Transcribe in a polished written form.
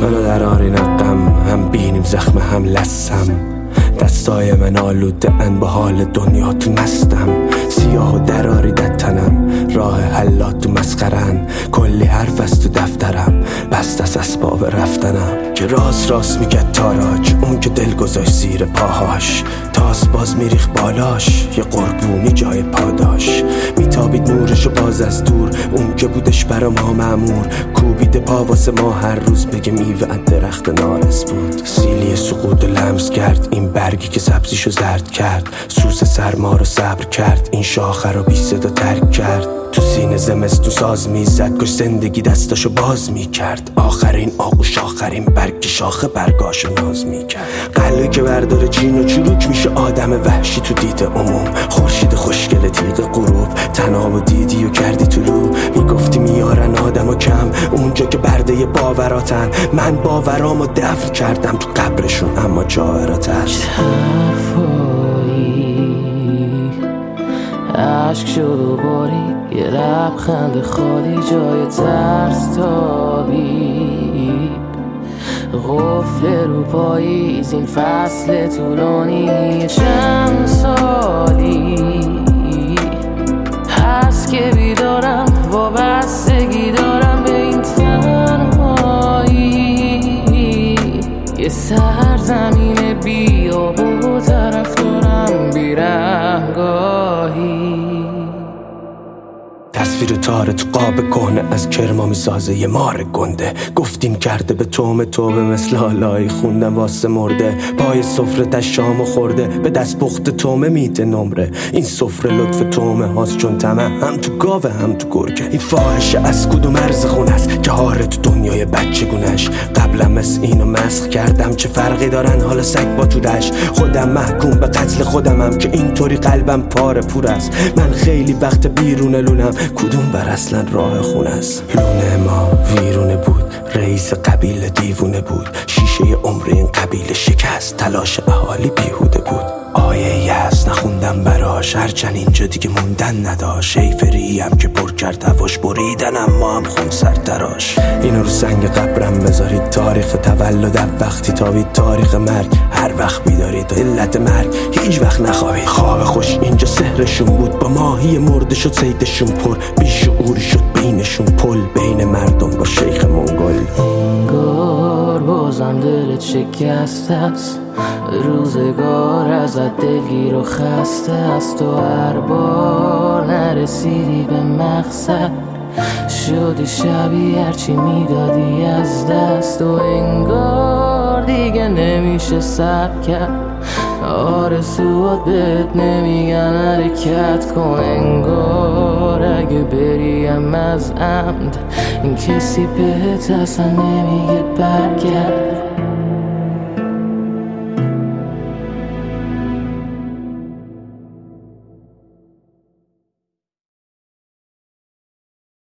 منو در آری نقم، هم بینیم زخم هم لسم. دستای من آلوده ان با حال دنیا تو مستم. سیاه و دراری در تنم، راه حلات تو مسخرن. کلی حرف از تو دفترم، بست از اسباب رفتنم. که راست میگه تاراج، اون که دل گذاشت زیر پاهاش. تاس باز میریخ بالاش، یه قربونی جای پاداش. میتابید نورشو باز از دور، اون که بودش برا ما مأمور. کوبیده پا واسه ما هر روز، بگه میوه درخت نارس بود. سیلی سقوط لمس کرد این برگی که سبزیشو زرد کرد. سوس سرما رو صبر کرد، این شاخه رو بی صدا ترک کرد. تو سینه زمستون ساز میزد، کش زندگی دستاشو باز میکرد. آخرین آغوش آخرین برگ شاخه برگاشو ناز میکرد. قلبی که برداره چین و چروک میشه آدم وحشی تو دید عموم. خورشید خوشگل تیغ غروب، تناب و دیدی و کردی طلوع. میگفتی میارن آدم و کم اونجا که برده باوراتن. من باورامو دفن کردم تو قبرشون، اما جاوراتن. عشق شد و باری، یه لبخند خالی جای ترس تابید. قفل رو پاییز این فصل طولانی چند سالی هست که بیدارم، وابستگی دارم به این تنهایی. یه سرزمین بیاب و طرف دارم بیرهگاهی. تصویر تاره تو قاب کهنه از کرما میسازه یه مار گنده. گفتین کرده به تومه توبه، مثل حالایی خوندم واسه مرده. پای سفره تشامو خورده، به دست پخت تومه میده نمره. این سفره لطف تومه هاست، چون طمع هم تو گاوه هم تو گرگه. این فاحشه از کدوم مرز خونه است که هاره تو دنیای بچگونش. قبلا مثل اینو مسخ کردم، چه فرقی دارن حالا سگ با تورش. خودم محکوم به قتل خودمم که اینطوری قلبم پاره پور است. من خیلی وقت بیرون لونم، کدوم بر اصلا راه خونه است. لونه ما ویرونه بود، رئیس قبیله دیوونه بود. شیشه عمر این قبیله شکست، تلاش اهالی بیهوده بود. آیه یأس نخوندم براش، هرچند اینجا دیگه موندن نداشت. شیفری هم که پر کرد هواش بریدن، اما هم خون سر دراش. اینو رو سنگ قبرم بذارید، تاریخ تولدم وقتی تابید. تاریخ مرگ هر وقت بیدارید، علت مرگ هیچ وقت نخوابید. خواب خوش اینجا سحرشون بود، با ماهی مرده شد صیدشون پر. بیشعوری شد بینشون پل، بین مردم با شیخ منگل. انگار بازم دلت شکسته است، روزگار ازت دلگیر و خسته است. و هر بار نرسیدی به مقصد، شدی شبیه هرچی میدادی از دست. و انگار دیگه نمیشه صبر کرد، آرزوات بهت نمیگن حرکت کن. انگار اگه بریم از عمد، این کسی بهت اصلا نمیگه برگرد.